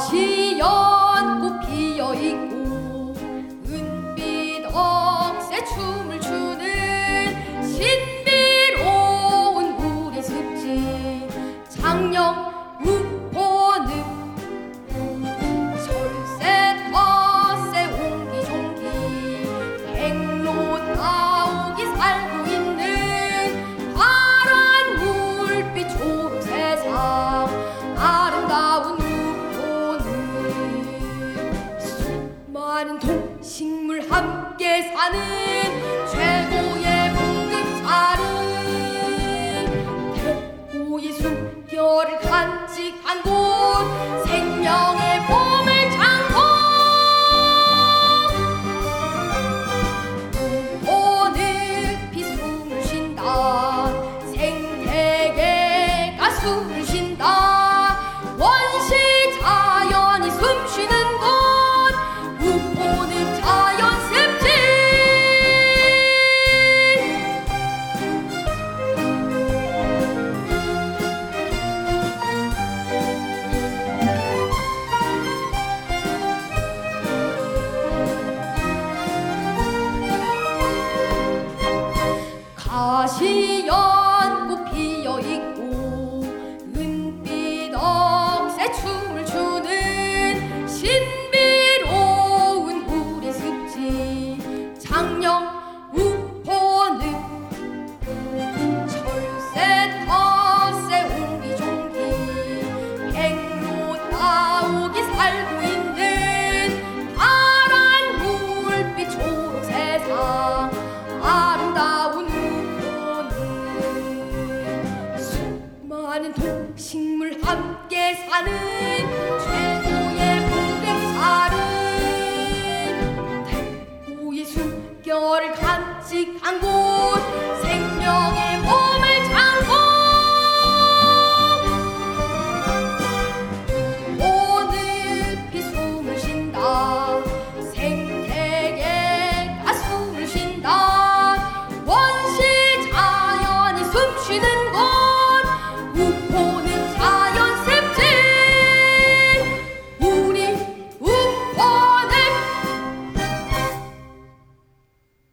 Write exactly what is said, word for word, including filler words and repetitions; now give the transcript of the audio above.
가시 연꽃 피어있고 은빛 억새 춤을 추는 신비로운 우리 습지 장녕 우포늪 철새 텃새 옹기종기 백로 나오기 살고 있는 파란 물빛 초록 세상 아름다운 우포늪 수많은 동식물 함께 사는 최고의 보금자루 대오의 숨결을 간직한 곳 생명의 보물창고 우포늪이 숨을 쉰다 생태계가 숨을 쉰다 원시 자연이 숨쉬는 곳 우포늪 자연 습지 가시 연꽃 피어있고 은빛 억새 춤을 추는 신비로운 우리 습지 장녕 우포늪 철새 텃새 옹기종기 백로 나오기 살고 있는 파란 물빛 초록 세상 아름다운 수많은 동식물 함께 사는